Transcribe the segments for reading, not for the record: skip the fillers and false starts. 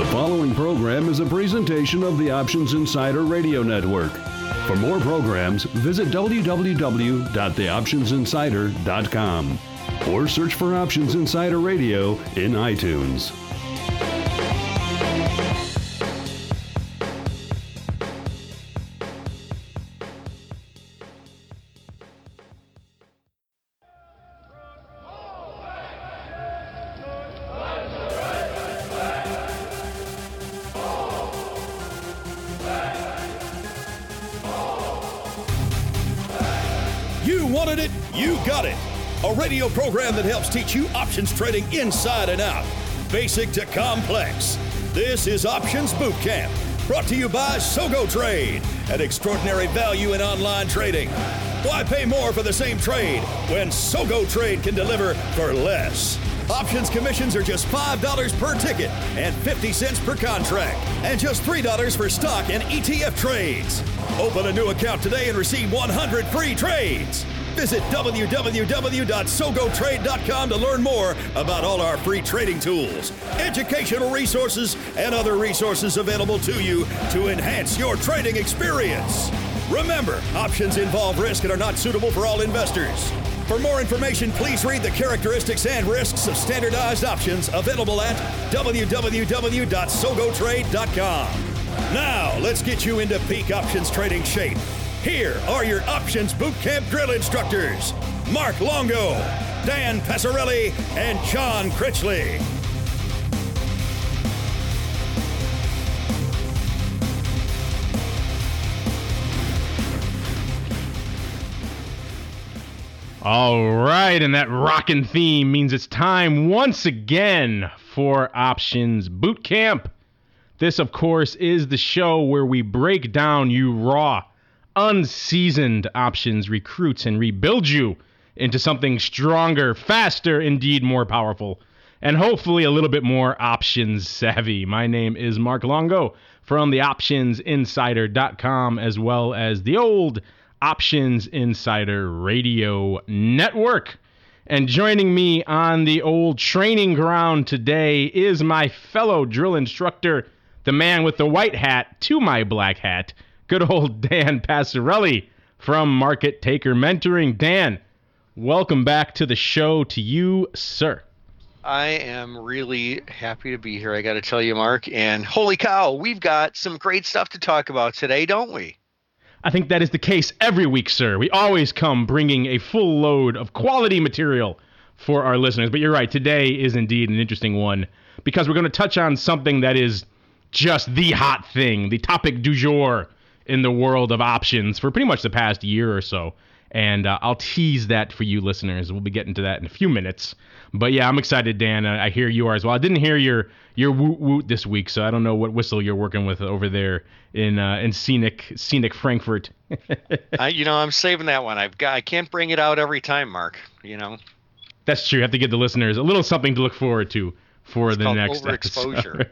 The following program is a presentation of the Options Insider Radio Network. For more programs, visit www.theoptionsinsider.com or search for Options Insider Radio in iTunes. You wanted it, you got it. A radio program that helps teach you options trading inside and out, basic to complex. This is Options Boot Camp, brought to you by Sogo Trade, an extraordinary value in online trading. Why pay more for the same trade when Sogo Trade can deliver for less? Options commissions are just $5 per ticket and 50 cents per contract, and just $3 for stock and ETF trades. Open a new account today and receive 100 free trades. Visit www.sogotrade.com to learn more about all our free trading tools, educational resources, and other resources available to you to enhance your trading experience. Remember, options involve risk and are not suitable for all investors. For more information, please read the characteristics and risks of standardized options available at www.sogotrade.com. Now, let's get you into peak options trading shape. Here are your Options Boot Camp drill instructors, Mark Longo, Dan Passarelli, and John Critchley. All right, and that rockin' theme means it's time once again for Options Boot Camp. This, of course, is the show where we break down you raw, unseasoned options recruits and rebuild you into something stronger, faster, indeed more powerful, and hopefully a little bit more options savvy. My name is Mark Longo from the OptionsInsider.com, as well as the old Options Insider Radio Network. And joining me on the old training ground today is my fellow drill instructor, the man with the white hat to my black hat, good old Dan Passarelli from Market Taker Mentoring. Dan, welcome back to the show to you, sir. I am really happy to be here, I got to tell you, Mark. And holy cow, we've got some great stuff to talk about today, don't we? I think that is the case every week, sir. We always come bringing a full load of quality material for our listeners. But you're right, today is indeed an interesting one because we're going to touch on something that is just the hot thing, the topic du jour in the world of options for pretty much the past year or so. And I'll tease that for you listeners. We'll be getting to that in a few minutes. But yeah, I'm excited, Dan. I hear you are as well. I didn't hear your woot woot this week, so I don't know what whistle you're working with over there in scenic Frankfurt. I'm saving that one. I can't bring it out every time, Mark. That's true. You have to give the listeners a little something to look forward to for it's the called next overexposure.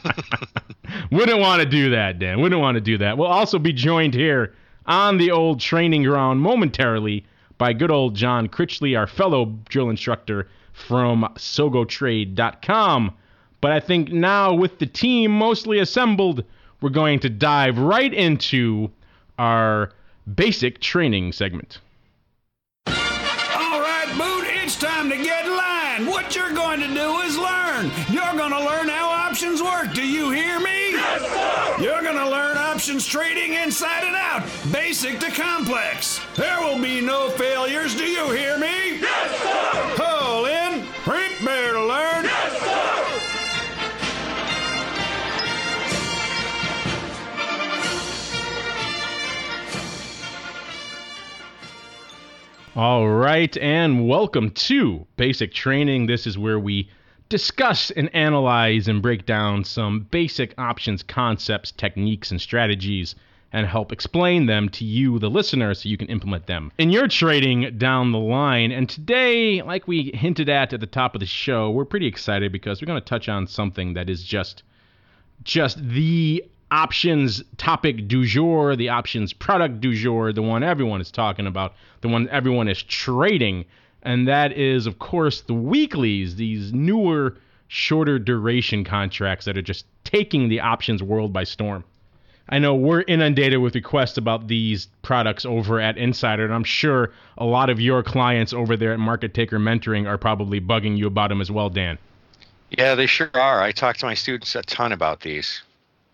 Wouldn't want to do that, Dan. Wouldn't want to do that. We'll also be joined here on the old training ground momentarily by good old John Critchley, our fellow drill instructor from SogoTrade.com. But I think now with the team mostly assembled, we're going to dive right into our basic training segment. All right, Boot, it's time to get in line. What you're going to do is learn. You're going to learn how options work. Do you hear me? Yes, sir. You're going to learn options trading inside and out, basic to complex. There will be no failures. Do you hear me? Yes, sir. Call in. Prepare to learn. Yes, sir. All right, and welcome to Basic Training. This is where we discuss and analyze and break down some basic options concepts, techniques, and strategies, and help explain them to you, the listener, so you can implement them in your trading down the line. And today, like we hinted at the top of the show, we're pretty excited because we're going to touch on something that is just the options topic du jour, the options product du jour, the one everyone is talking about, the one everyone is trading, and that is, of course, the weeklies, these newer, shorter duration contracts that are just taking the options world by storm. I know we're inundated with requests about these products over at Insider, and I'm sure a lot of your clients over there at Market Taker Mentoring are probably bugging you about them as well, Dan. Yeah, they sure are. I talk to my students a ton about these.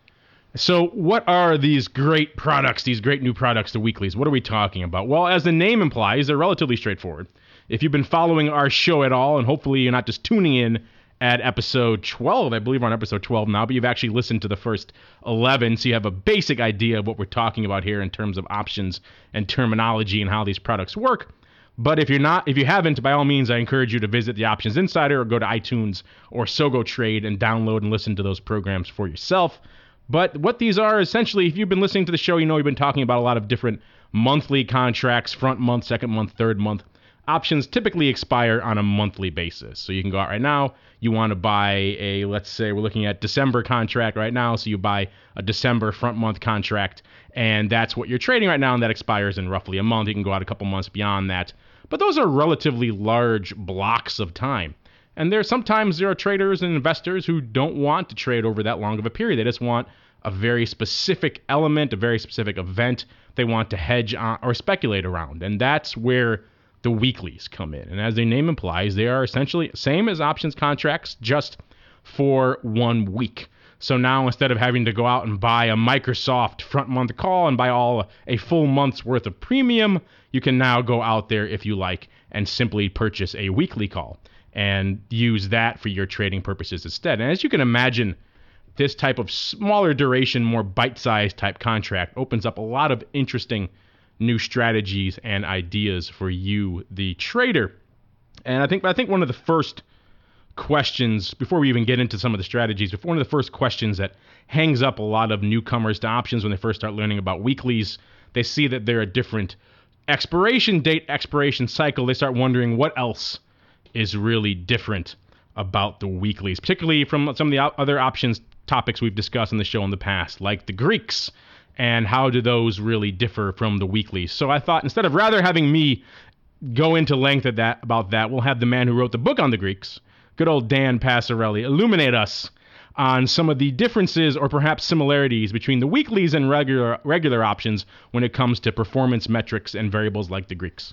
So what are these great products, these great new products, the weeklies? What are we talking about? Well, as the name implies, they're relatively straightforward. If you've been following our show at all, and hopefully you're not just tuning in at episode 12, I believe we're on episode 12 now, but you've actually listened to the first 11, so you have a basic idea of what we're talking about here in terms of options and terminology and how these products work. But if you haven't, by all means, I encourage you to visit the Options Insider or go to iTunes or Sogo Trade and download and listen to those programs for yourself. But what these are, essentially, if you've been listening to the show, you know we've been talking about a lot of different monthly contracts, front month, second month, third month. Options typically expire on a monthly basis. So you can go out right now, you want to buy let's say we're looking at December contract right now, so you buy a December front month contract, and that's what you're trading right now, and that expires in roughly a month. You can go out a couple months beyond that. But those are relatively large blocks of time. And sometimes there are traders and investors who don't want to trade over that long of a period. They just want a very specific element, a very specific event they want to hedge on or speculate around. And that's where the weeklies come in. And as their name implies, they are essentially same as options contracts, just for 1 week. So now instead of having to go out and buy a Microsoft front month call and buy a full month's worth of premium, you can now go out there if you like and simply purchase a weekly call and use that for your trading purposes instead. And as you can imagine, this type of smaller duration, more bite-sized type contract opens up a lot of interesting new strategies and ideas for you, the trader. And I think one of the first questions, before we even get into some of the strategies, one of the first questions that hangs up a lot of newcomers to options when they first start learning about weeklies, they see that they're a different expiration date, expiration cycle. They start wondering what else is really different about the weeklies, particularly from some of the other options topics we've discussed on the show in the past, like the Greeks, and how do those really differ from the weeklies. So I thought instead of rather having me go into length about that, we'll have the man who wrote the book on the Greeks, good old Dan Passarelli, illuminate us on some of the differences or perhaps similarities between the weeklies and regular options when it comes to performance metrics and variables like the Greeks.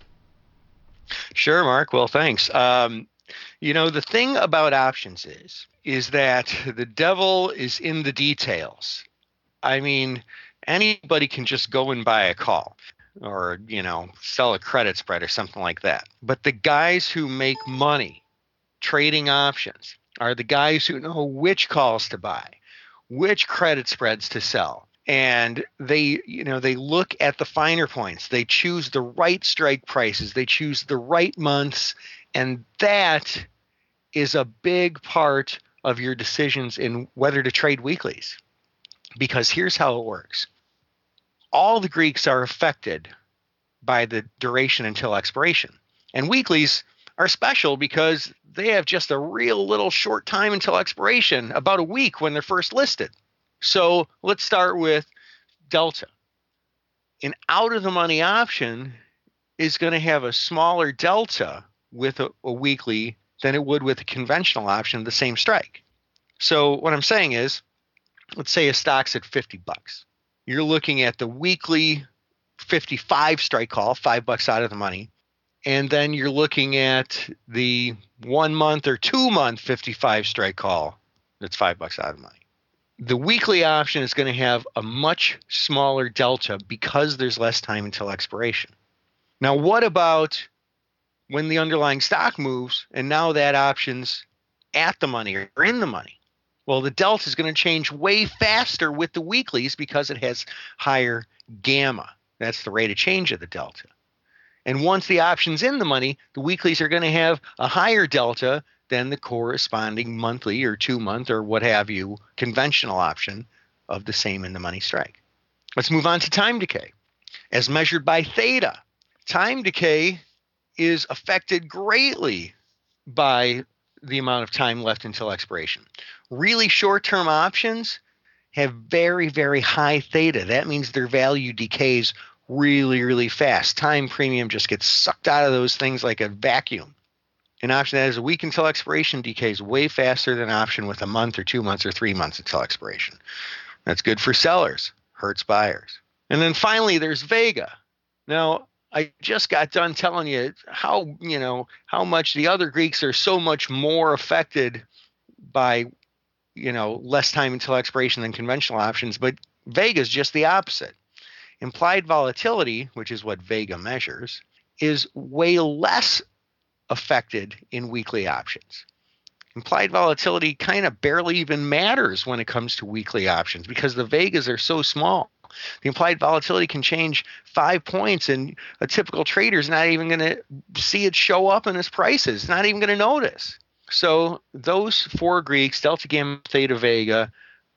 Sure, Mark. Well, thanks. The thing about options is that the devil is in the details. I mean, anybody can just go and buy a call or, sell a credit spread or something like that. But the guys who make money trading options are the guys who know which calls to buy, which credit spreads to sell. And they look at the finer points. They choose the right strike prices. They choose the right months. And that is a big part of your decisions in whether to trade weeklies. Because here's how it works. All the Greeks are affected by the duration until expiration. And weeklies are special because they have just a real little short time until expiration, about a week when they're first listed. So let's start with delta. An out-of-the-money option is going to have a smaller delta with a weekly than it would with a conventional option of the same strike. So what I'm saying is, let's say a stock's at $50. You're looking at the weekly 55 strike call, $5 out of the money. And then you're looking at the 1 month or 2 month 55 strike call that's $5 out of the money. The weekly option is going to have a much smaller delta because there's less time until expiration. Now, what about when the underlying stock moves and now that option's at the money or in the money? Well, the delta is going to change way faster with the weeklies because it has higher gamma. That's the rate of change of the delta. And once the option's in the money, the weeklies are going to have a higher delta than the corresponding monthly or 2 month or what have you conventional option of the same in the money strike. Let's move on to time decay. As measured by theta, time decay is affected greatly by the amount of time left until expiration. Really short-term options have very, very high theta. That means their value decays really, really fast. Time premium just gets sucked out of those things like a vacuum. An option that has a week until expiration decays way faster than an option with a month or 2 months or 3 months until expiration. That's good for sellers, hurts buyers. And then finally, there's Vega. Now, I just got done telling you how much the other Greeks are so much more affected by, less time until expiration than conventional options, but Vega is just the opposite. Implied volatility, which is what Vega measures, is way less affected in weekly options. Implied volatility kind of barely even matters when it comes to weekly options because the Vegas are so small. The implied volatility can change 5 points, and a typical trader is not even going to see it show up in his prices, not even going to notice. So those 4 Greeks, Delta, Gamma, Theta, Vega,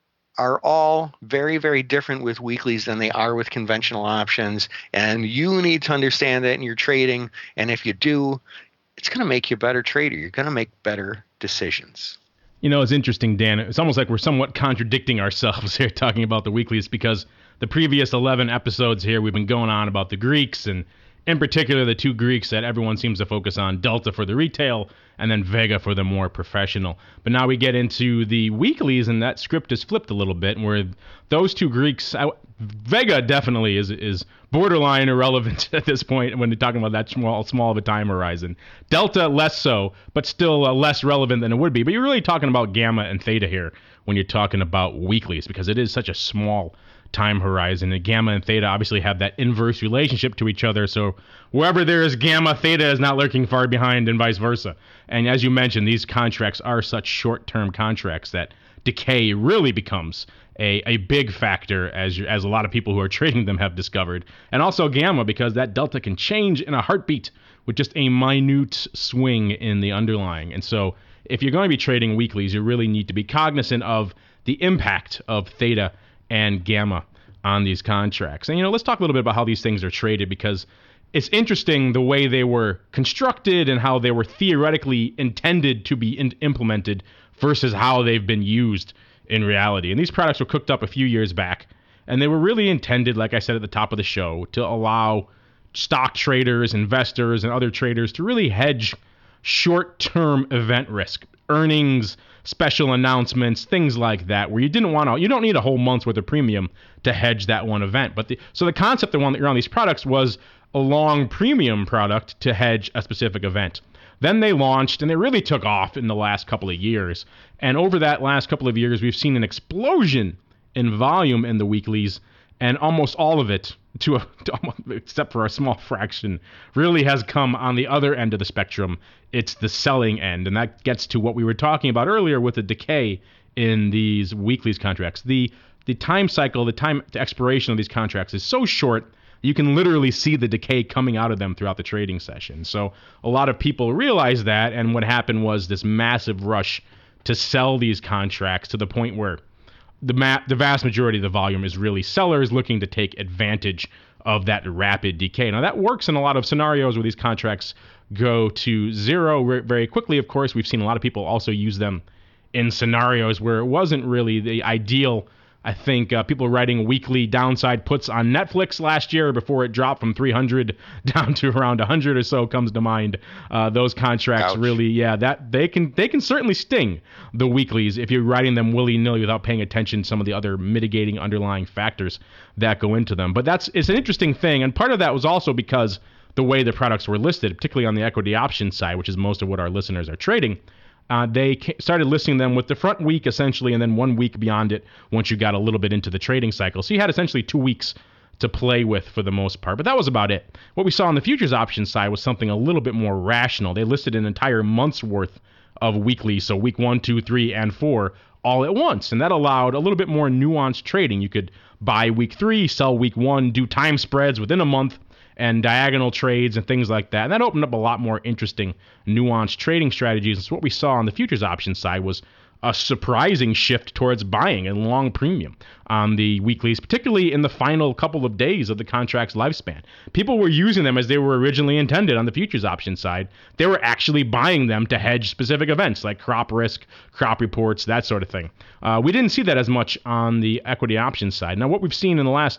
are all very, very different with weeklies than they are with conventional options. And you need to understand that in your trading. And if you do, it's going to make you a better trader. You're going to make better decisions. It's interesting, Dan. It's almost like we're somewhat contradicting ourselves here talking about the weeklies because the previous 11 episodes here, we've been going on about the Greeks, and in particular, the 2 Greeks that everyone seems to focus on, Delta for the retail and then Vega for the more professional. But now we get into the weeklies, and that script is flipped a little bit, where those 2 Greeks, Vega definitely is borderline irrelevant at this point when you're talking about that small of a time horizon. Delta, less so, but still less relevant than it would be. But you're really talking about Gamma and Theta here when you're talking about weeklies because it is such a small time horizon, and Gamma and Theta obviously have that inverse relationship to each other, so wherever there is Gamma, Theta is not lurking far behind and vice versa. And as you mentioned, these contracts are such short-term contracts that decay really becomes a big factor as a lot of people who are trading them have discovered. And also Gamma, because that Delta can change in a heartbeat with just a minute swing in the underlying. And so if you're going to be trading weeklies, you really need to be cognizant of the impact of Theta and Gamma on these contracts. And, let's talk a little bit about how these things are traded because it's interesting the way they were constructed and how they were theoretically intended to be implemented versus how they've been used in reality. And these products were cooked up a few years back, and they were really intended, like I said at the top of the show, to allow stock traders, investors, and other traders to really hedge short-term event risk, earnings, special announcements, things like that, where you don't need a whole month's worth of premium to hedge that one event. So the concept of one that you're on these products was a long premium product to hedge a specific event. Then they launched, and they really took off in the last couple of years. And over that last couple of years, we've seen an explosion in volume in the weeklies, and almost all of it, except for a small fraction, really has come on the other end of the spectrum. It's the selling end, and that gets to what we were talking about earlier with the decay in these weeklies contracts. The time cycle, the time to expiration of these contracts is so short, you can literally see the decay coming out of them throughout the trading session. So a lot of people realized that, and what happened was this massive rush to sell these contracts to the point where the vast majority of the volume is really sellers looking to take advantage of that rapid decay. Now, that works in a lot of scenarios where these contracts go to zero very quickly. Of course, we've seen a lot of people also use them in scenarios where it wasn't really the ideal. I think people writing weekly downside puts on Netflix last year before it dropped from 300 down to around 100 or so comes to mind. Those contracts Ouch. Really, that they can certainly sting the weeklies if you're writing them willy-nilly without paying attention to some of the other mitigating underlying factors that go into them. But it's an interesting thing, and part of that was also because the way the products were listed, particularly on the equity option side, which is most of what our listeners are trading. They started listing them with the front week essentially, and then 1 week beyond it once you got a little bit into the trading cycle. So you had essentially 2 weeks to play with for the most part, but that was about it. What we saw on the futures option side was something a little bit more rational. They listed an entire month's worth of weekly, so week 1, 2, 3, and 4 all at once, and that allowed a little bit more nuanced trading. You could buy week 3, sell week 1, do time spreads within a month, and diagonal trades and things like that. And that opened up a lot more interesting, nuanced trading strategies. And so what we saw on the futures option side was a surprising shift towards buying and long premium on the weeklies, particularly in the final couple of days of the contract's lifespan. People were using them as they were originally intended on the futures option side. They were actually buying them to hedge specific events like crop risk, crop reports, that sort of thing. We didn't see that as much on the equity option side. Now, what we've seen in the last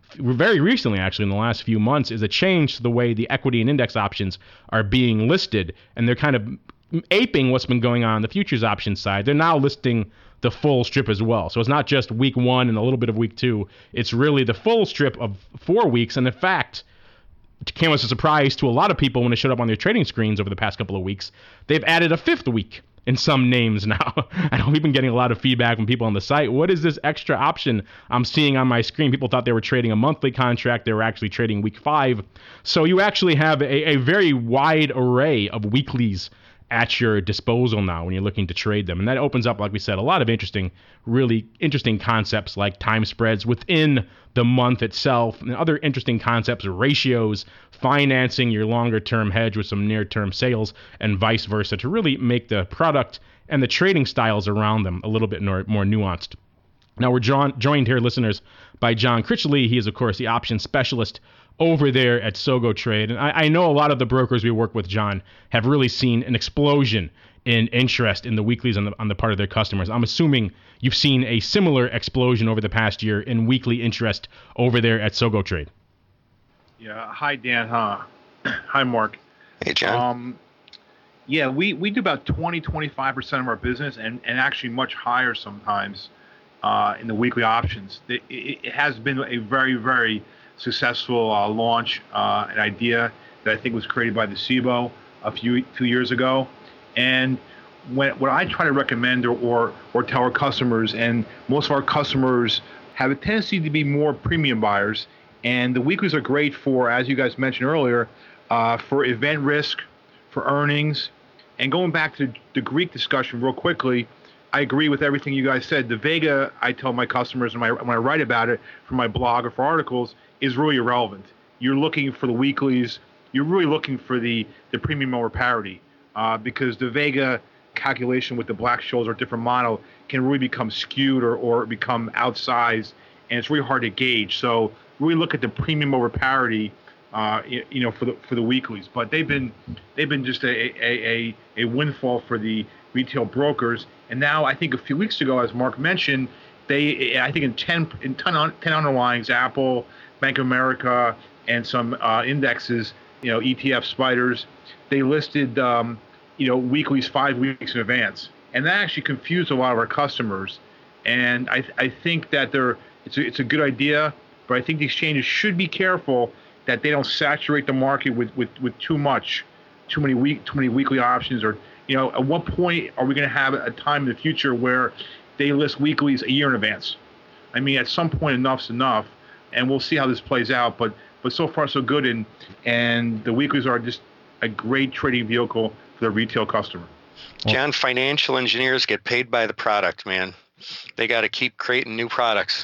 very recently, actually, in the last few months, is a change to the way the equity and index options are being listed, and they're kind of aping what's been going on the futures options side. They're now listing the full strip as well. So it's not just week 1 and a little bit of week 2. It's really the full strip of 4 weeks. And in fact, it came as a surprise to a lot of people when it showed up on their trading screens over the past couple of weeks. They've added a 5th week in some names now. I know we've been getting a lot of feedback from people on the site. What is this extra option I'm seeing on my screen? People thought they were trading a monthly contract. They were actually trading week 5. So you actually have a very wide array of weeklies at your disposal now when you're looking to trade them. And that opens up, like we said, a lot of really interesting concepts like time spreads within the month itself, and other interesting concepts, ratios, financing your longer term hedge with some near term sales, and vice versa, to really make the product and the trading styles around them a little bit more nuanced. Now we're joined here, listeners, by John Critchley. He is, of course, the options specialist over there at Sogo Trade. And I know a lot of the brokers we work with, John, have really seen an explosion in interest in the weeklies on the part of their customers. I'm assuming you've seen a similar explosion over the past year in weekly interest over there at Sogo Trade. Yeah. Hi, Dan. Hi, Mark. Hey, John. Yeah, we do about 20-25% of our business, and actually much higher sometimes in the weekly options. It has been a very, very successful launch, an idea that I think was created by the SIBO a few years ago. And what I try to recommend or tell our customers, and most of our customers have a tendency to be more premium buyers, and the weeklies are great for, as you guys mentioned earlier, for event risk, for earnings. And going back to the Greek discussion real quickly, I agree with everything you guys said. The Vega, I tell my customers when I write about it for my blog or for articles, is really irrelevant. You're looking for the weeklies. You're really looking for the premium over parity, because the Vega calculation with the Black-Scholes or different model can really become skewed or become outsized, and it's really hard to gauge. So really look at the premium over parity, for the weeklies. But they've been just a windfall for the retail brokers. And now I think a few weeks ago, as Mark mentioned, I think in 10 underlyings, Apple, Bank of America, and some indexes, ETF spiders, they listed, weeklies 5 weeks in advance. And that actually confused a lot of our customers. And I think that it's a good idea, but I think the exchanges should be careful that they don't saturate the market with too many weekly options. Or, at what point are we going to have a time in the future where they list weeklies a year in advance? I mean, at some point, enough's enough, and we'll see how this plays out. But so far, so good, and the weeklies are just a great trading vehicle for the retail customer. John, financial engineers get paid by the product, man. They got to keep creating new products.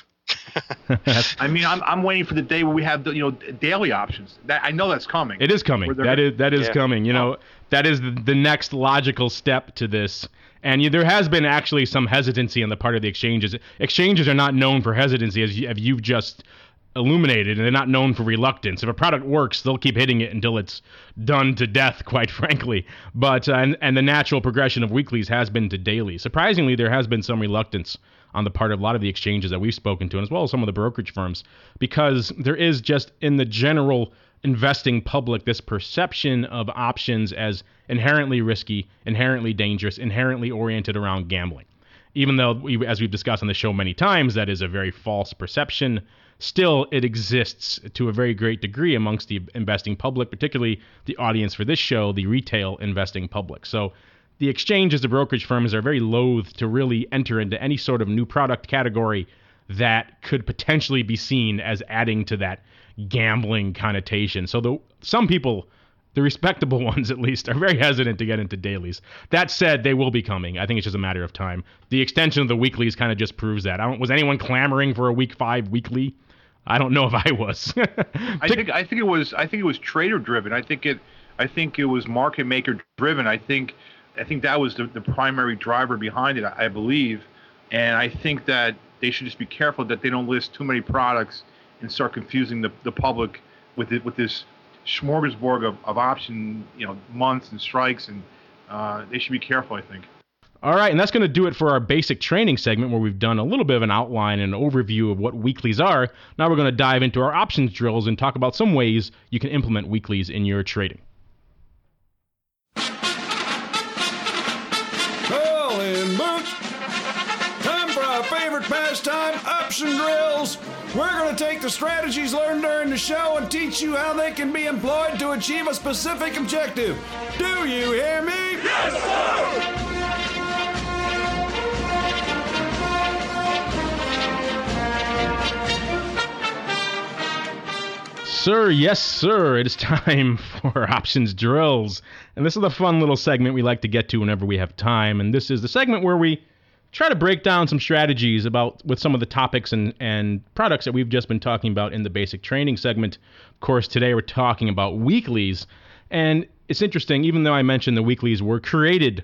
I mean, I'm waiting for the day where we have daily options. I know that's coming. It is coming. That is coming. That is the next logical step to this. And there has been actually some hesitancy on the part of the exchanges. Exchanges are not known for hesitancy, as you've just illuminated, and they're not known for reluctance. If a product works, they'll keep hitting it until it's done to death, quite frankly. But and the natural progression of weeklies has been to daily. Surprisingly, there has been some reluctance on the part of a lot of the exchanges that we've spoken to, and as well as some of the brokerage firms, because there is just in the general investing public this perception of options as inherently risky, inherently dangerous, inherently oriented around gambling. Even though, as we've discussed on the show many times, that is a very false perception, still it exists to a very great degree amongst the investing public, particularly the audience for this show, the retail investing public. So the exchanges, the brokerage firms, are very loath to really enter into any sort of new product category that could potentially be seen as adding to that gambling connotation. So some people, the respectable ones at least, are very hesitant to get into dailies. That said, they will be coming. I think it's just a matter of time. The extension of the weeklies kind of just proves that. Was anyone clamoring for a week 5 weekly? I don't know if I was. I think it was trader driven. I think it was market maker driven. I think that was the primary driver behind it, I believe. And I think that they should just be careful that they don't list too many products and start confusing the public with this smorgasbord of option, months and strikes. And they should be careful, I think. All right, and that's going to do it for our basic training segment where we've done a little bit of an outline and an overview of what weeklies are. Now we're going to dive into our options drills and talk about some ways you can implement weeklies in your trading. Well, in boots, time for our favorite pastime, option drills. We're going to take the strategies learned during the show and teach you how they can be employed to achieve a specific objective. Do you hear me? Yes, sir! Sir, yes, sir. It is time for options drills. And this is a fun little segment we like to get to whenever we have time. And this is the segment where we try to break down some strategies with some of the topics and products that we've just been talking about in the basic training segment. Of course, today we're talking about weeklies. And it's interesting, even though I mentioned the weeklies were created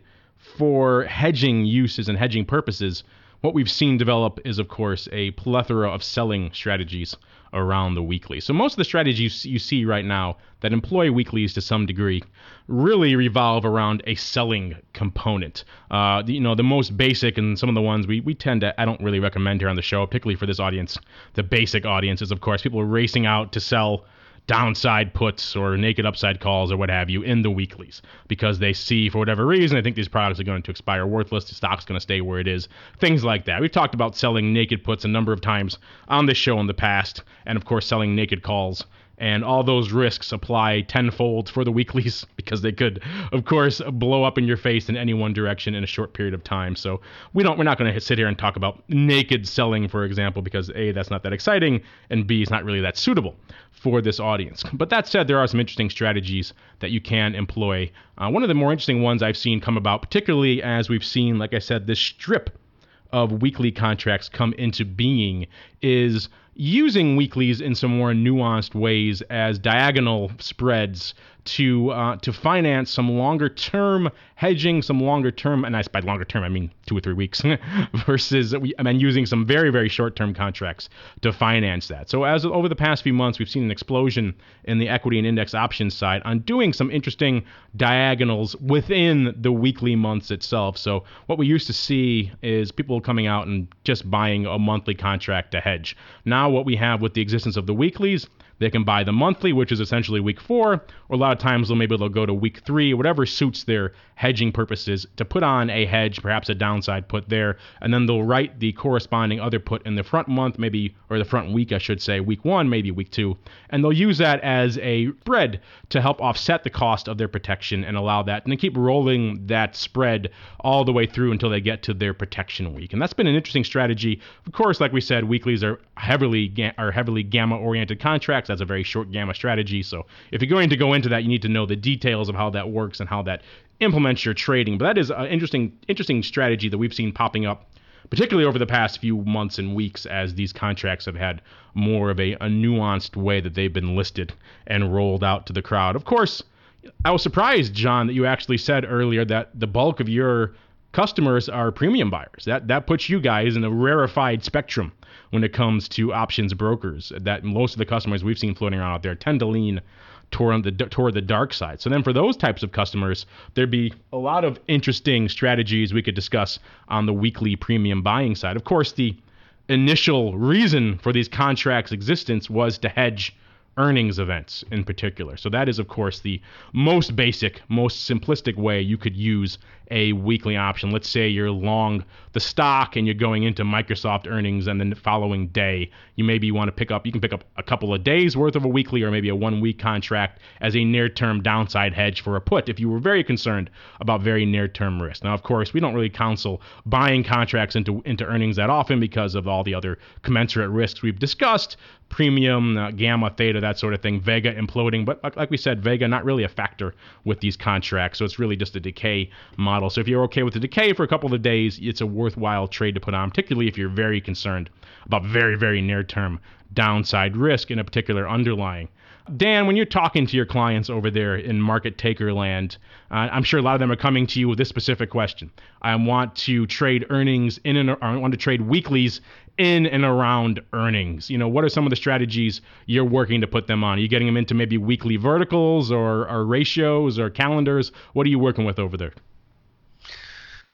for hedging uses and hedging purposes, what we've seen develop is, of course, a plethora of selling strategies around the weekly. So most of the strategies you see right now that employ weeklies to some degree really revolve around a selling component. The most basic and some of the ones we tend to, I don't really recommend here on the show, particularly for this audience. The basic audience is, of course, people racing out to sell downside puts or naked upside calls or what have you in the weeklies because they see, for whatever reason, I think these products are going to expire worthless, the stock's going to stay where it is, things like that. We've talked about selling naked puts a number of times on this show in the past, and of course selling naked calls, and all those risks apply tenfold for the weeklies because they could, of course, blow up in your face in any one direction in a short period of time. So we're not going to sit here and talk about naked selling, for example, because A, that's not that exciting, and B, it's not really that suitable for this audience. But that said, there are some interesting strategies that you can employ. One of the more interesting ones I've seen come about, particularly as we've seen, like I said, this strip of weekly contracts come into being, is using weeklies in some more nuanced ways as diagonal spreads to finance some longer term hedging, some longer term, and by longer term I mean 2 or 3 weeks, versus using some very, very short term contracts to finance that. So as over the past few months, we've seen an explosion in the equity and index options side on doing some interesting diagonals within the weekly months itself. So what we used to see is people coming out and just buying a monthly contract to hedge. Now what we have with the existence of the weeklies, they can buy the monthly, which is essentially week 4, or a lot of times they'll go to week 3, whatever suits their hedging purposes, to put on a hedge, perhaps a downside put there, and then they'll write the corresponding other put in the front month, maybe, or the front week, I should say, week 1, maybe week 2, and they'll use that as a spread to help offset the cost of their protection and allow that, and then keep rolling that spread all the way through until they get to their protection week. And that's been an interesting strategy. Of course, like we said, weeklies are heavily gamma-oriented contracts. That's a very short gamma strategy. So if you're going to go into that, you need to know the details of how that works and how that implements your trading. But that is an interesting strategy that we've seen popping up, particularly over the past few months and weeks, as these contracts have had more of a nuanced way that they've been listed and rolled out to the crowd. Of course, I was surprised, John, that you actually said earlier that the bulk of your customers are premium buyers. That puts you guys in a rarefied spectrum when it comes to options brokers. That most of the customers we've seen floating around out there tend to lean toward the dark side. So then for those types of customers, there'd be a lot of interesting strategies we could discuss on the weekly premium buying side. Of course, the initial reason for these contracts' existence was to hedge earnings events in particular. So that is, of course, the most basic, most simplistic way you could use a weekly option. Let's say you're long the stock and you're going into Microsoft earnings, and then the following day you can pick up a couple of days worth of a weekly or maybe a 1 week contract as a near-term downside hedge for a put if you were very concerned about very near-term risk. Now, of course, we don't really counsel buying contracts into earnings that often because of all the other commensurate risks we've discussed, premium, gamma, theta, that sort of thing, Vega imploding. But like we said, Vega not really a factor with these contracts, so it's really just a decay model. So if you're okay with the decay for a couple of days, it's a worthwhile trade to put on, particularly if you're very concerned about very, very near-term downside risk in a particular underlying. Dan, when you're talking to your clients over there in market taker land, I'm sure a lot of them are coming to you with this specific question. I want to trade earnings I want to trade weeklies in and around earnings. What are some of the strategies you're working to put them on? Are you getting them into maybe weekly verticals or ratios or calendars? What are you working with over there?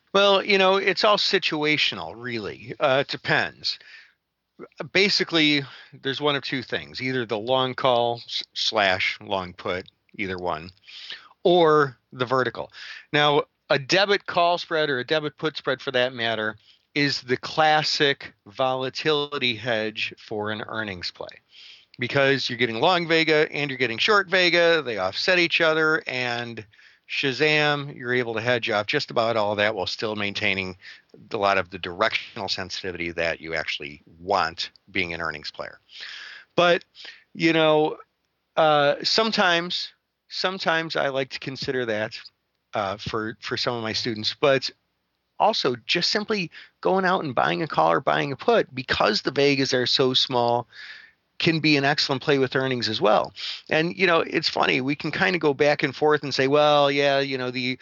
Well, it's all situational, really. It depends. Basically, there's one of two things: either the long call / long put, either one, or the vertical. Now, a debit call spread, or a debit put spread for that matter, is the classic volatility hedge for an earnings play, because you're getting long vega and you're getting short vega. They offset each other, and shazam, you're able to hedge off just about all that while still maintaining a lot of the directional sensitivity that you actually want being an earnings player. But, sometimes I like to consider that for some of my students, but also just simply going out and buying a call or buying a put, because the vegas are so small, can be an excellent play with earnings as well. And, it's funny, we can kind of go back and forth and say, well, yeah, the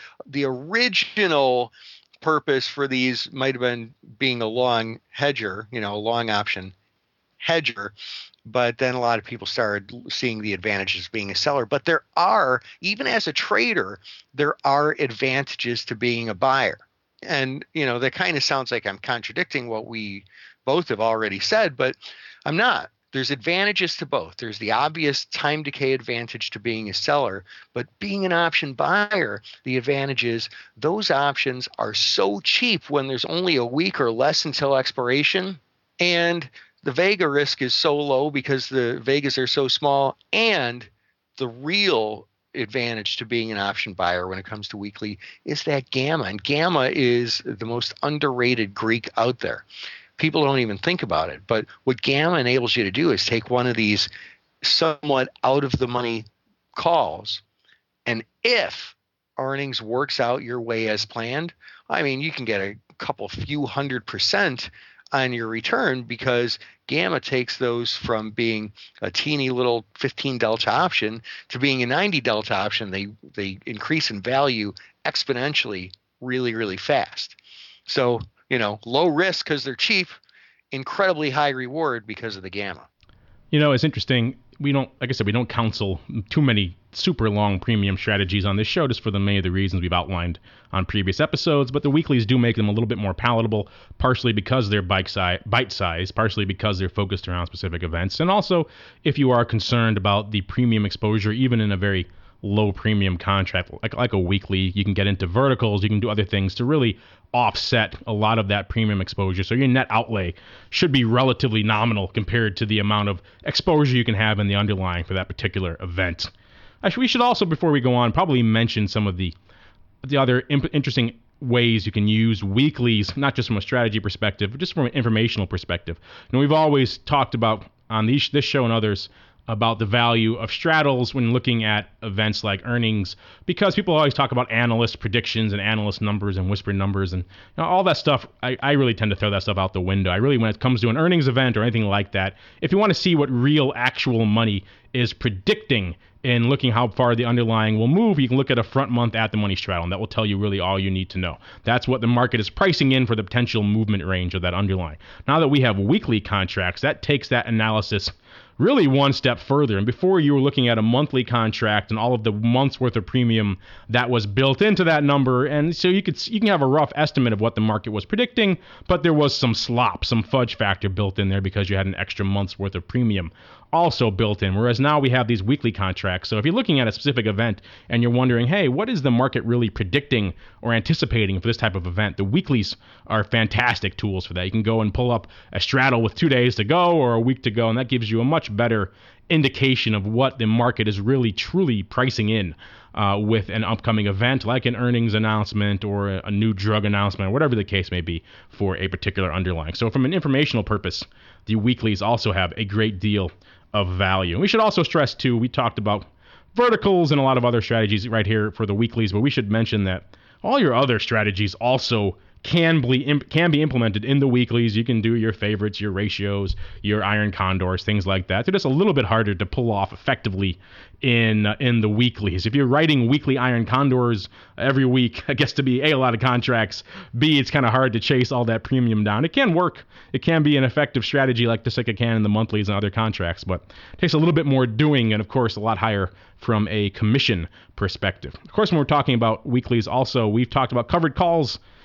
original purpose for these might have been being a long hedger, a long option hedger. But then a lot of people started seeing the advantages of being a seller. But there are, even as a trader, there are advantages to being a buyer. And, that kind of sounds like I'm contradicting what we both have already said, but I'm not. There's advantages to both. There's the obvious time decay advantage to being a seller, but being an option buyer, the advantage is those options are so cheap when there's only a week or less until expiration, and the vega risk is so low because the vegas are so small, and the real advantage to being an option buyer when it comes to weekly is that gamma, and gamma is the most underrated Greek out there. People don't even think about it. But what gamma enables you to do is take one of these somewhat out of the money calls, and if earnings works out your way as planned, you can get a few 100% on your return, because gamma takes those from being a teeny little 15 delta option to being a 90 delta option. They increase in value exponentially really, really fast. So, low risk because they're cheap, incredibly high reward because of the gamma. It's interesting. We don't counsel too many super long premium strategies on this show, just for the many of the reasons we've outlined on previous episodes. But the weeklies do make them a little bit more palatable, partially because they're bite-sized, partially because they're focused around specific events. And also, if you are concerned about the premium exposure, even in a very low premium contract like a weekly, you can get into verticals, you can do other things to really offset a lot of that premium exposure. So your net outlay should be relatively nominal compared to the amount of exposure you can have in the underlying for that particular event. Actually, we should also, before we go on, probably mention some of the other interesting ways you can use weeklies, not just from a strategy perspective, but just from an informational perspective. We've always talked about on this show and others about the value of straddles when looking at events like earnings, because people always talk about analyst predictions and analyst numbers and whispered numbers and all that stuff. I really tend to throw that stuff out the window. When it comes to an earnings event or anything like that, if you want to see what real actual money is predicting in looking how far the underlying will move, you can look at a front month at the money straddle, and that will tell you really all you need to know. That's what the market is pricing in for the potential movement range of that underlying. Now that we have weekly contracts, that takes that analysis really one step further. And before, you were looking at a monthly contract and all of the months worth of premium that was built into that number. And so you can have a rough estimate of what the market was predicting, but there was some slop, some fudge factor built in there because you had an extra month's worth of premium also built in. Whereas now we have these weekly contracts. So if you're looking at a specific event and you're wondering, hey, what is the market really predicting or anticipating for this type of event? The weeklies are fantastic tools for that. You can go and pull up a straddle with 2 days to go or a week to go, and that gives you a much better indication of what the market is really truly pricing in with an upcoming event like an earnings announcement or a new drug announcement or whatever the case may be for a particular underlying. So from an informational purpose, the weeklies also have a great deal of value. And we should also stress too, we talked about verticals and a lot of other strategies right here for the weeklies, but we should mention that all your other strategies also can be implemented in the weeklies. You can do your favorites, your ratios, your iron condors, things like that. They're just a little bit harder to pull off effectively in the weeklies. If you're writing weekly iron condors every week, I guess to be A, lot of contracts, B, it's kind of hard to chase all that premium down. It can work. It can be an effective strategy like the it can in the monthlies and other contracts, but it takes a little bit more doing and, of course, a lot higher from a commission perspective. Of course, when we're talking about weeklies also, we've talked about covered calls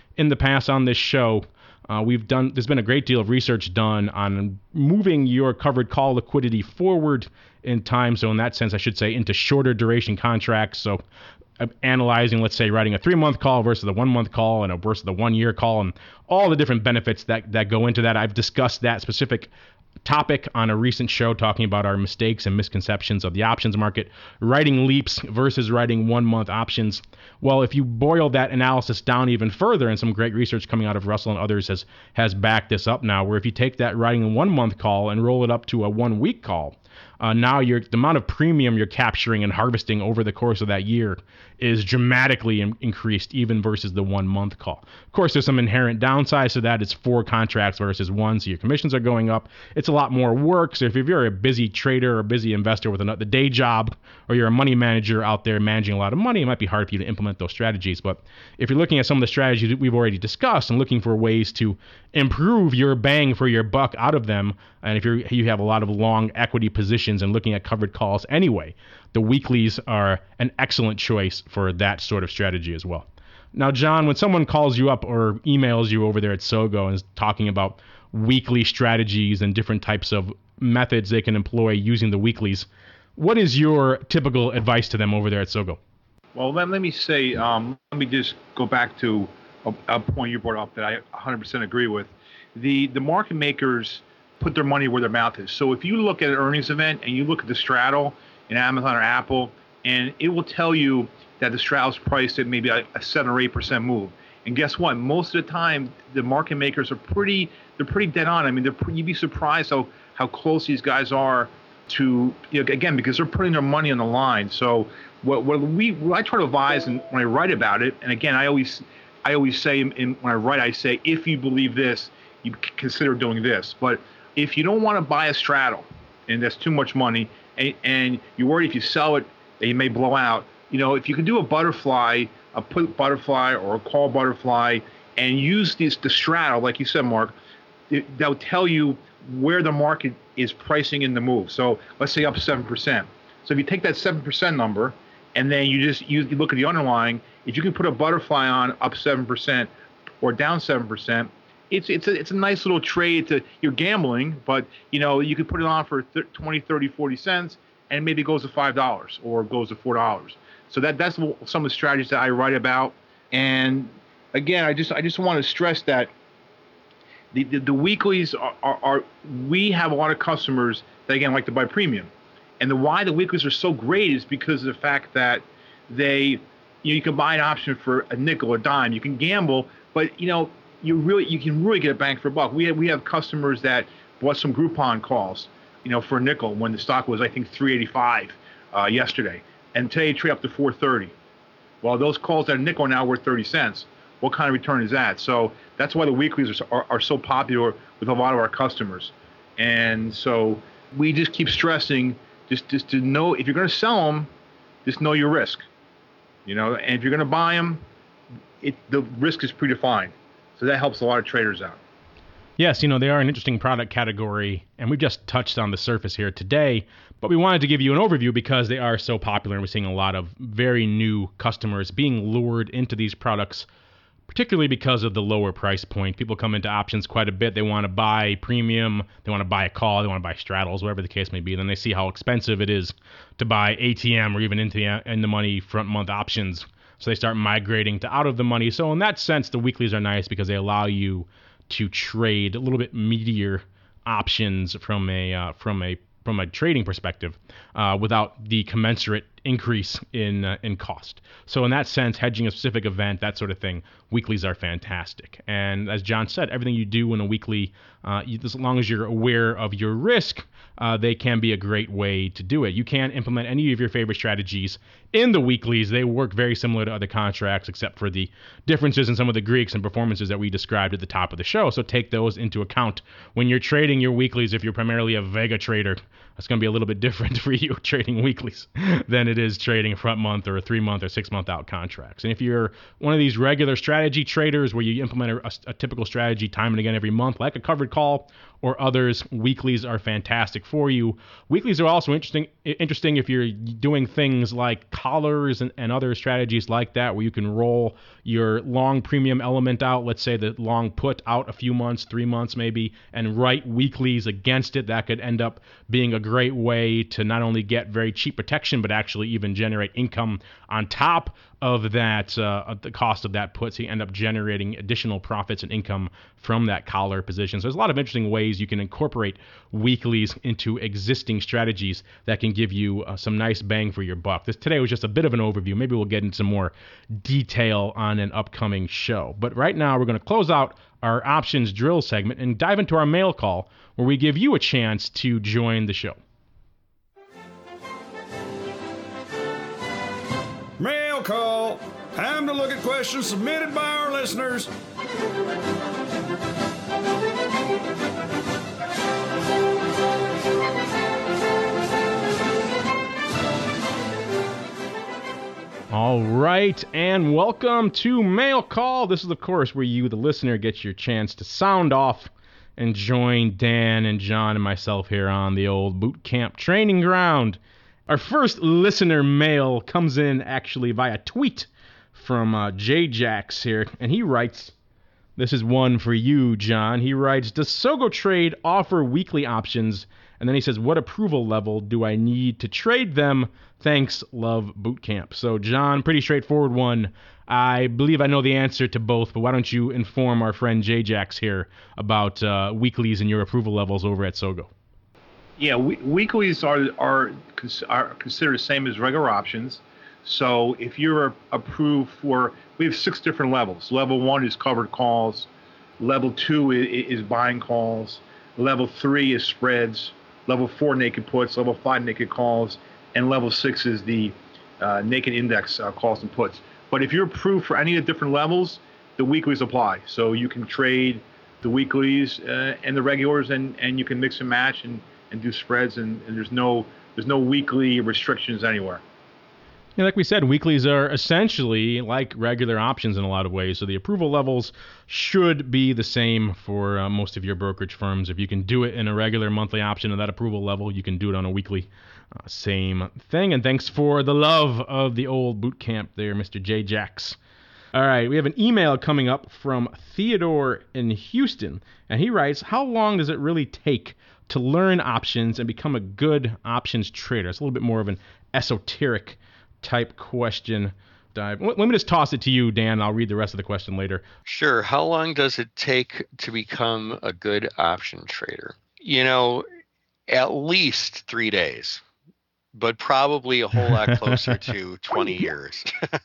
in the past on this show, there's been a great deal of research done on moving your covered call liquidity forward in time. So in that sense, I should say into shorter duration contracts. So analyzing, let's say, writing a 3-month call versus the 1-month call and versus the 1-year call and all the different benefits that go into that. I've discussed that specific topic on a recent show talking about our mistakes and misconceptions of the options market, writing leaps versus writing 1-month options. Well, if you boil that analysis down even further, and some great research coming out of Russell and others has backed this up now, where if you take that writing a 1-month call and roll it up to a 1-week call, now the amount of premium you're capturing and harvesting over the course of that year is dramatically increased, even versus the 1-month call. Of course, there's some inherent downsides to that. It's 4 contracts versus 1, so your commissions are going up. It's a lot more work. So if you're a busy trader or a busy investor with the day job, or you're a money manager out there managing a lot of money, it might be hard for you to implement those strategies. But if you're looking at some of the strategies that we've already discussed and looking for ways to improve your bang for your buck out of them, and if you have a lot of long equity positions and looking at covered calls anyway, the weeklies are an excellent choice for that sort of strategy as well. Now, John, when someone calls you up or emails you over there at Sogo and is talking about weekly strategies and different types of methods they can employ using the weeklies, what is your typical advice to them over there at Sogo? Well, let me say, let me just go back to a point you brought up that I 100% agree with. The market makers put their money where their mouth is. So if you look at an earnings event and you look at the straddle in Amazon or Apple, and it will tell you that the straddle's priced at maybe a 7 or 8% move. And guess what? Most of the time, the market makers are pretty dead on. I mean, you'd be surprised how close these guys are to, again, because they're putting their money on the line. So what I try to advise, and when I write about it, and again, I always say when I write, I say, if you believe this, you consider doing this. But if you don't want to buy a straddle, and that's too much money, and you're worried if you sell it, that you may blow out, if you can do a butterfly, a put butterfly or a call butterfly, and use the straddle, like you said, Mark, that will tell you where the market is pricing in the move. So let's say up 7%. So if you take that 7% number, and then you look at the underlying, if you can put a butterfly on up 7% or down 7%, it's a nice little trade. You're gambling, but you could put it on for 20, 30, 40 cents, and maybe it goes to $5 or goes to $4. So that's some of the strategies that I write about. And again, I just want to stress that the weeklies are we have a lot of customers that again like to buy premium, and why the weeklies are so great is because of the fact that you can buy an option for a nickel or dime. You can gamble, but you can really get a bang for a buck. We have customers that bought some Groupon calls, for a nickel when the stock was, I think, $3.85 yesterday, and today it traded up to $4.30. Well, those calls at a nickel are now worth 30 cents. What kind of return is that? So that's why the weeklies are so popular with a lot of our customers. And so we just keep stressing just to know if you're going to sell them, just know your risk. And if you're going to buy them, the risk is predefined. So that helps a lot of traders out. Yes, they are an interesting product category, and we've just touched on the surface here today, but we wanted to give you an overview because they are so popular, and we're seeing a lot of very new customers being lured into these products, particularly because of the lower price point. People come into options quite a bit. They want to buy premium, they want to buy a call, they want to buy straddles, whatever the case may be. Then they see how expensive it is to buy ATM or even in the money front month options. So they start migrating to out of the money. So in that sense, the weeklies are nice because they allow you to trade a little bit meatier options from a trading perspective without the commensurate increase in cost. So in that sense, hedging a specific event, that sort of thing, weeklies are fantastic. And as John said, everything you do in a weekly, as long as you're aware of your risk, they can be a great way to do it. You can implement any of your favorite strategies in the weeklies. They work very similar to other contracts, except for the differences in some of the Greeks and performances that we described at the top of the show. So take those into account when you're trading your weeklies. If you're primarily a Vega trader, it's going to be a little bit different for you trading weeklies than it is trading front month or 3 month or 6 month out contracts. And if you're one of these regular strategy traders where you implement a typical strategy time and again every month, like a covered call or others, weeklies are fantastic for you. Weeklies are also interesting if you're doing things like collars and other strategies like that, where you can roll your long premium element out, let's say the long put out a few months, 3 months maybe, and write weeklies against it. That could end up being a great way to not only get very cheap protection, but actually even generate income on top of that, the cost of that put, so you end up generating additional profits and income from that collar position. So there's a lot of interesting ways you can incorporate weeklies into existing strategies that can give you some nice bang for your buck. Today was just a bit of an overview. Maybe we'll get into some more detail on an upcoming show. But right now we're going to close out our options drill segment and dive into our mail call, where we give you a chance to join the show. Mail call. Time to look at questions submitted by our listeners. All right, and welcome to Mail Call. This is, of course, where you, the listener, get your chance to sound off and join Dan and John and myself here on the old boot camp training ground. Our first listener mail comes in actually via tweet from J-Jax here, and he writes, this is one for you, John. He writes, does Sogo Trade offer weekly options? And then he says, what approval level do I need to trade them? Thanks, love Bootcamp. So, John, pretty straightforward one. I believe I know the answer to both, but why don't you inform our friend J-Jax here about weeklies and your approval levels over at Sogo? Yeah, weeklies are considered the same as regular options. So if you're approved for, we have 6 different levels. Level 1 is covered calls. Level 2 is buying calls. Level 3 is spreads. Level 4, naked puts. Level 5, naked calls. And level 6 is the naked index calls and puts. But if you're approved for any of the different levels, the weeklies apply. So you can trade the weeklies and the regulars, and you can mix and match and do spreads, and there's no weekly restrictions anywhere. Yeah, like we said, weeklies are essentially like regular options in a lot of ways, so the approval levels should be the same for most of your brokerage firms. If you can do it in a regular monthly option at that approval level, you can do it on a weekly. Same thing, and thanks for the love of the old boot camp there, Mr. J-Jax. All right, we have an email coming up from Theodore in Houston, and he writes, how long does it really take to learn options and become a good options trader? It's a little bit more of an esoteric type question. Let me just toss it to you, Dan. I'll read the rest of the question later. Sure. How long does it take to become a good option trader? At least 3 days, but probably a whole lot closer to 20 years.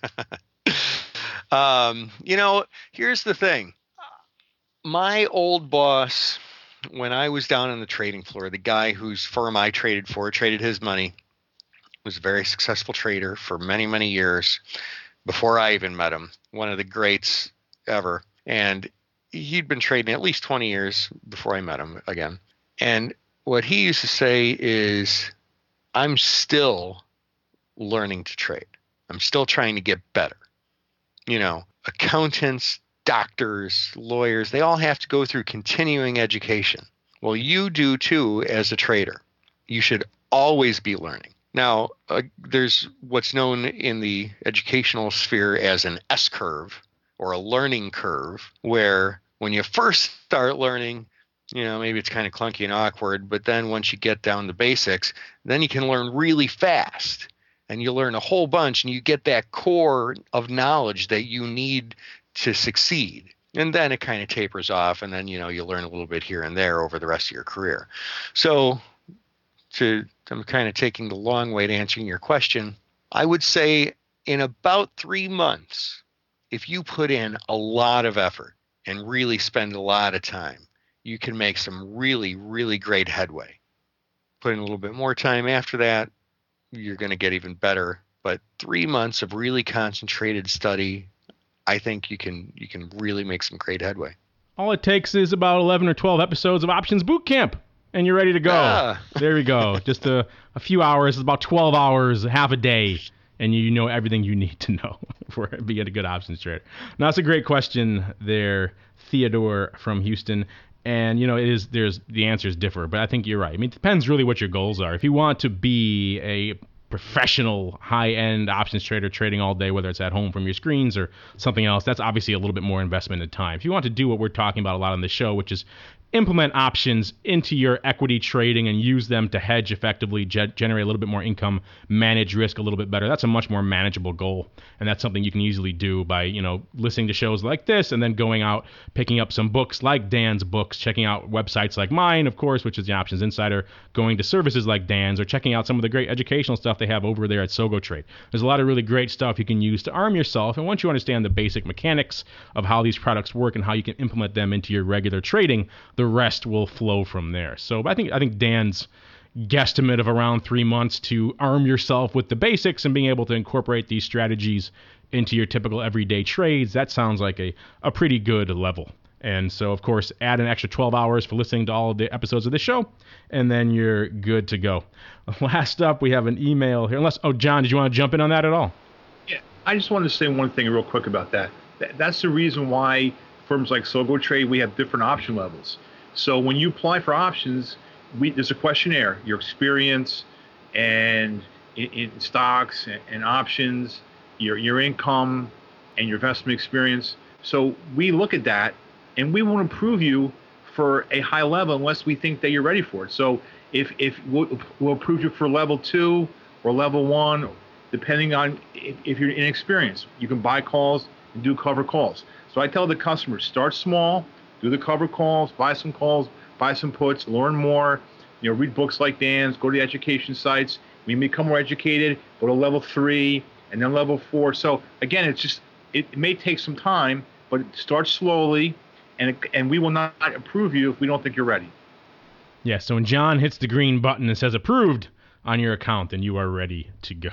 Here's the thing. My old boss, when I was down on the trading floor, the guy whose firm I traded for, traded his money, was a very successful trader for many, many years before I even met him. One of the greats ever. And he'd been trading at least 20 years before I met him again. And what he used to say is, I'm still learning to trade. I'm still trying to get better. Accountants, doctors, lawyers, they all have to go through continuing education. Well, you do too as a trader. You should always be learning. Now, there's what's known in the educational sphere as an S-curve or a learning curve, where when you first start learning, maybe it's kind of clunky and awkward, but then once you get down the basics, then you can learn really fast, and you learn a whole bunch, and you get that core of knowledge that you need to succeed. And then it kind of tapers off, and then, you learn a little bit here and there over the rest of your career. So I'm kind of taking the long way to answering your question. I would say in about 3 months, if you put in a lot of effort and really spend a lot of time, you can make some really, really great headway. Put in a little bit more time after that, you're going to get even better. But 3 months of really concentrated study, I think you can really make some great headway. All it takes is about 11 or 12 episodes of Options Bootcamp, and you're ready to go. Ah. There we go. Just a few hours, about 12 hours, half a day, and you know everything you need to know for being a good options trader. Now, that's a great question there, Theodore from Houston. And, the answers differ, but I think you're right. I mean, it depends really what your goals are. If you want to be a professional high-end options trader trading all day, whether it's at home from your screens or something else, that's obviously a little bit more investment in time. If you want to do what we're talking about a lot on the show, which is implement options into your equity trading and use them to hedge effectively, generate a little bit more income, manage risk a little bit better, that's a much more manageable goal. And that's something you can easily do by, listening to shows like this and then going out, picking up some books like Dan's books, checking out websites like mine, of course, which is the Options Insider, going to services like Dan's, or checking out some of the great educational stuff they have over there at Sogo Trade. There's a lot of really great stuff you can use to arm yourself. And once you understand the basic mechanics of how these products work and how you can implement them into your regular trading, the rest will flow from there. So I think Dan's guesstimate of around 3 months to arm yourself with the basics and being able to incorporate these strategies into your typical everyday trades, that sounds like a pretty good level. And so, of course, add an extra 12 hours for listening to all of the episodes of the show, and then you're good to go. Last up, we have an email here. John, did you want to jump in on that at all? Yeah, I just wanted to say one thing real quick about that. That's the reason why firms like Sogo Trade, we have different option levels. So when you apply for options, there's a questionnaire, your experience and in stocks and options, your income and your investment experience. So we look at that and we won't approve you for a high level unless we think that you're ready for it. So if we'll approve you for level 2 or level 1, depending on if you're inexperienced. You can buy calls and do cover calls. So I tell the customers, start small, do the cover calls, buy some puts, learn more, read books like Dan's, go to the education sites. We become more educated, go to level 3 and then level 4. So again, it may take some time, but start slowly, and we will not approve you if we don't think you're ready. Yeah, so when John hits the green button and says approved on your account, then you are ready to go.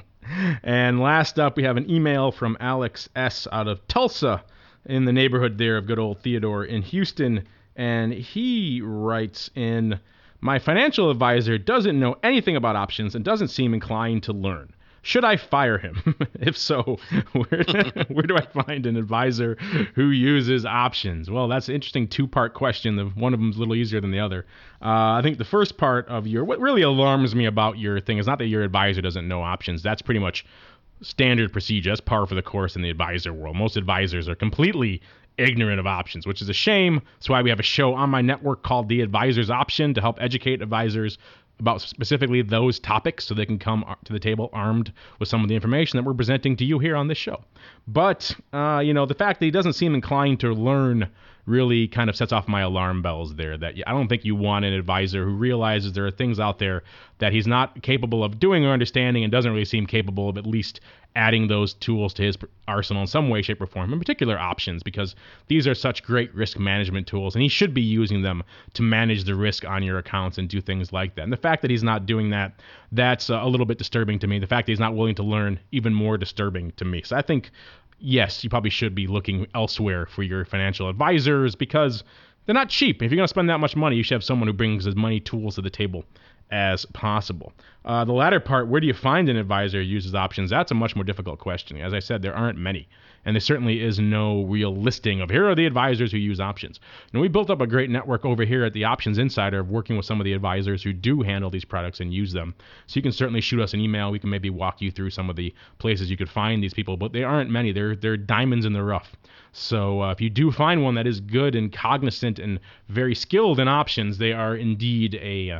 And last up, we have an email from Alex S. out of Tulsa, in the neighborhood there of good old Theodore in Houston, and he writes in, my financial advisor doesn't know anything about options and doesn't seem inclined to learn. Should I fire him? If so, where do I find an advisor who uses options? Well, that's an interesting two-part question. One of them is a little easier than the other. I think the first part of what really alarms me about your thing is not that your advisor doesn't know options. That's pretty much standard procedure. That's par for the course in the advisor world. Most advisors are completely ignorant of options, which is a shame. That's why we have a show on my network called The Advisor's Option to help educate advisors about specifically those topics so they can come to the table armed with some of the information that we're presenting to you here on this show. But, the fact that he doesn't seem inclined to learn really kind of sets off my alarm bells there. That I don't think you want an advisor who realizes there are things out there that he's not capable of doing or understanding and doesn't really seem capable of at least adding those tools to his arsenal in some way, shape, or form, in particular options, because these are such great risk management tools, and he should be using them to manage the risk on your accounts and do things like that. And the fact that he's not doing that, that's a little bit disturbing to me. The fact that he's not willing to learn, even more disturbing to me. So I think, yes, you probably should be looking elsewhere for your financial advisors because they're not cheap. If you're going to spend that much money, you should have someone who brings as many tools to the table as possible. The latter part, where do you find an advisor who uses options? That's a much more difficult question. As I said, there aren't many, and there certainly is no real listing of here are the advisors who use options. And we built up a great network over here at the Options Insider of working with some of the advisors who do handle these products and use them. So you can certainly shoot us an email. We can maybe walk you through some of the places you could find these people, but there aren't many. They're diamonds in the rough. So if you do find one that is good and cognizant and very skilled in options, they are indeed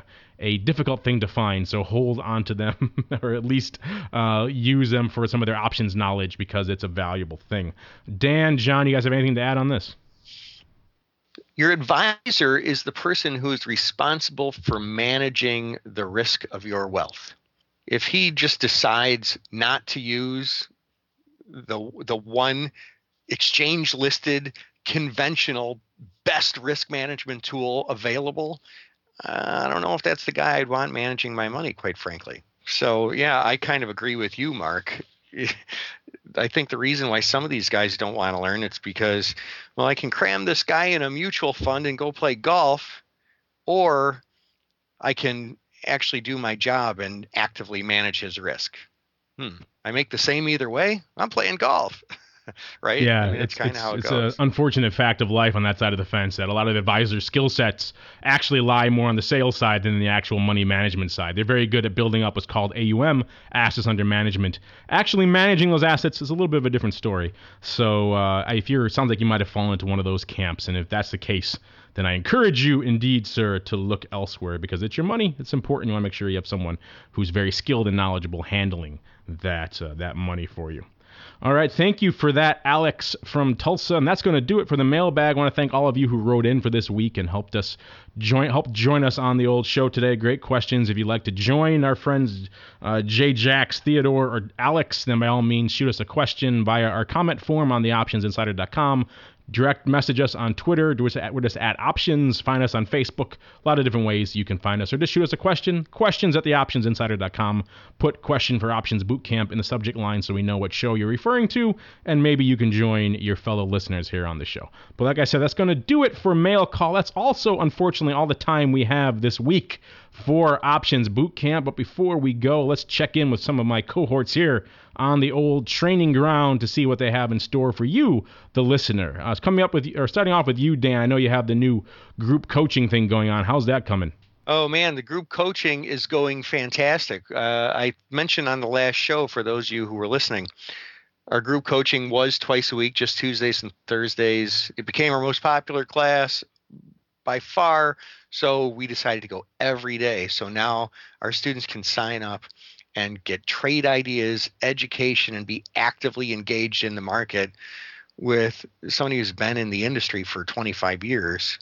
a difficult thing to find. So hold on to them or at least use them for some of their options knowledge because it's a valuable thing. Dan, John, you guys have anything to add on this? Your advisor is the person who is responsible for managing the risk of your wealth. If he just decides not to use the one exchange listed conventional best risk management tool available, I don't know if that's the guy I'd want managing my money, quite frankly. So, yeah, I kind of agree with you, Mark. I think the reason why some of these guys don't want to learn, it's because, well, I can cram this guy in a mutual fund and go play golf, or I can actually do my job and actively manage his risk. I make the same either way. I'm playing golf. Right? Yeah, I mean, it's kind of how it goes. goes. It's an unfortunate fact of life on that side of the fence that a lot of advisors' skill sets actually lie more on the sales side than the actual money management side. They're very good at building up what's called AUM, assets under management. Actually managing those assets is a little bit of a different story. So sounds like you might have fallen into one of those camps, and if that's the case, then I encourage you indeed, sir, to look elsewhere because it's your money. It's important. You want to make sure you have someone who's very skilled and knowledgeable handling that money for you. All right, thank you for that, Alex from Tulsa. And that's going to do it for the mailbag. I want to thank all of you who wrote in for this week and helped join us on the old show today. Great questions. If you'd like to join our friends Jay, Jax, Theodore, or Alex, then by all means shoot us a question via our comment form on theoptionsinsider.com. Direct message us on Twitter. We're just at Options. Find us on Facebook. A lot of different ways you can find us. Or just shoot us a question. Questions at theoptionsinsider.com. Put question for Options Bootcamp in the subject line so we know what show you're referring to, and maybe you can join your fellow listeners here on the show. But like I said, that's going to do it for Mail Call. That's also, unfortunately, all the time we have this week for Options Bootcamp. But before we go, let's check in with some of my cohorts here on the old training ground to see what they have in store for you, the listener. Starting off with you, Dan. I know you have the new group coaching thing going on. How's that coming? Oh, man, the group coaching is going fantastic. I mentioned on the last show, for those of you who were listening, our group coaching was twice a week, just Tuesdays and Thursdays. It became our most popular class by far, so we decided to go every day. So now our students can sign up and get trade ideas, education, and be actively engaged in the market with somebody who's been in the industry for 25 years.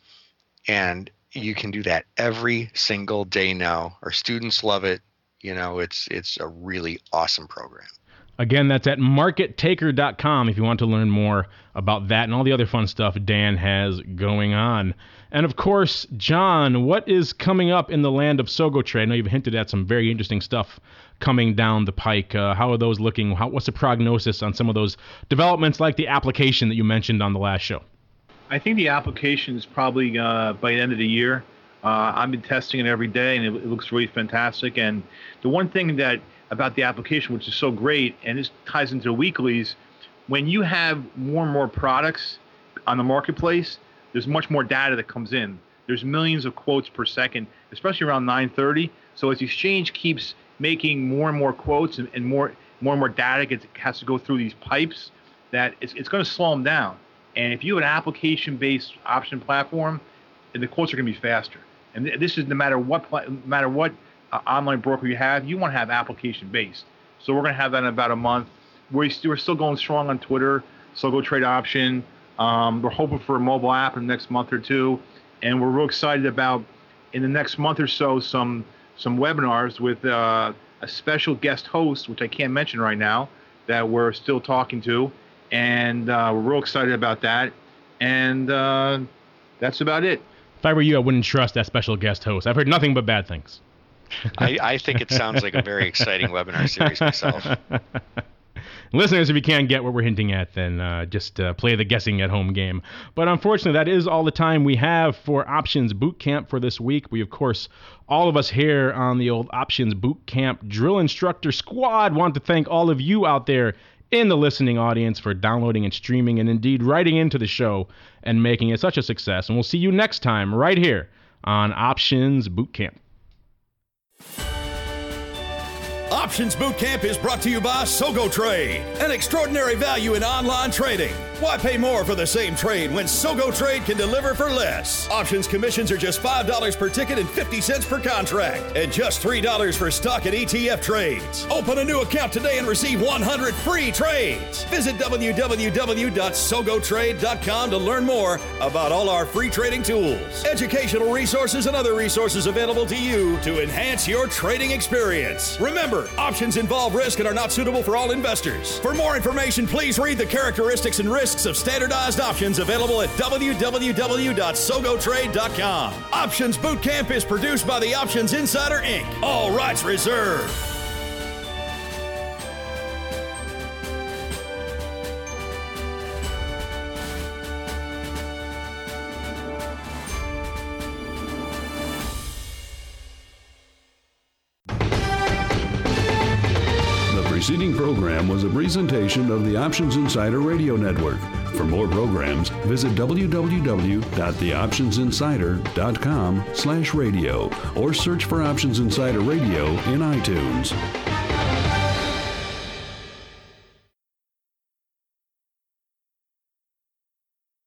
And you can do that every single day now. Our students love it. You know, it's a really awesome program. Again, that's at markettaker.com if you want to learn more about that and all the other fun stuff Dan has going on. And of course, John, what is coming up in the land of SogoTrade? I know you've hinted at some very interesting stuff coming down the pike. How are those looking? What's the prognosis on some of those developments like the application that you mentioned on the last show? I think the application is probably by the end of the year. I've been testing it every day, and it looks really fantastic. And the one thing about the application, which is so great, and this ties into the weeklies, when you have more and more products on the marketplace, there's much more data that comes in. There's millions of quotes per second, especially around 9:30. So as the exchange keeps making more and more quotes and more and more data has to go through these pipes, that it's going to slow them down. And if you have an application-based option platform, the quotes are going to be faster. And this is no matter what online broker you have, you want to have application-based. So we're going to have that in about a month. We're still going strong on Twitter, SogoTrade Option. We're hoping for a mobile app in the next month or two. And we're real excited about, in the next month or so, some webinars with a special guest host, which I can't mention right now, that we're still talking to. And we're real excited about that. And that's about it. If I were you, I wouldn't trust that special guest host. I've heard nothing but bad things. I think it sounds like a very exciting webinar series myself. Listeners, if you can't get what we're hinting at, then just play the guessing at home game. But unfortunately, that is all the time we have for Options Bootcamp for this week. We, of course, all of us here on the old Options Bootcamp Drill Instructor Squad want to thank all of you out there in the listening audience for downloading and streaming and indeed writing into the show and making it such a success. And we'll see you next time right here on Options Bootcamp. Options Bootcamp is brought to you by SogoTrade, an extraordinary value in online trading. Why pay more for the same trade when SogoTrade can deliver for less? Options commissions are just $5 per ticket and 50 cents per contract, and just $3 for stock and ETF trades. Open a new account today and receive 100 free trades. Visit www.sogotrade.com to learn more about all our free trading tools, educational resources, and other resources available to you to enhance your trading experience. Remember, options involve risk and are not suitable for all investors. For more information, please read the characteristics and risks of standardized options available at www.sogotrade.com. Options Bootcamp is produced by the Options Insider, Inc. All rights reserved. preceding program was a presentation of the Options Insider Radio Network. For more programs, visit www.theoptionsinsider.com/radio or search for Options Insider Radio in iTunes.